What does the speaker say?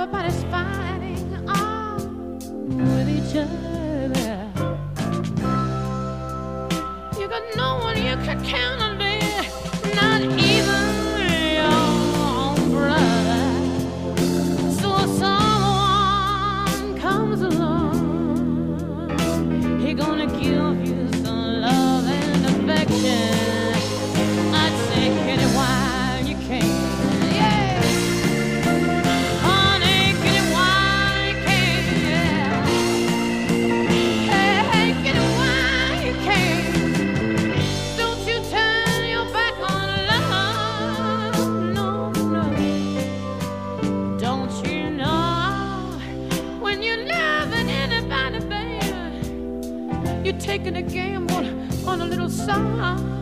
everybody's fighting with each other. You got no one you can count on there, not even your own brother. So if someone comes along, he gonna give you some love and affection. I'd say get it while you can. Yeah, honey, get it while you can. Hey, get it while you can. Don't you turn your back on love, no, no. Don't you know when you're loving anybody, baby, you're taking a gamble on a little song.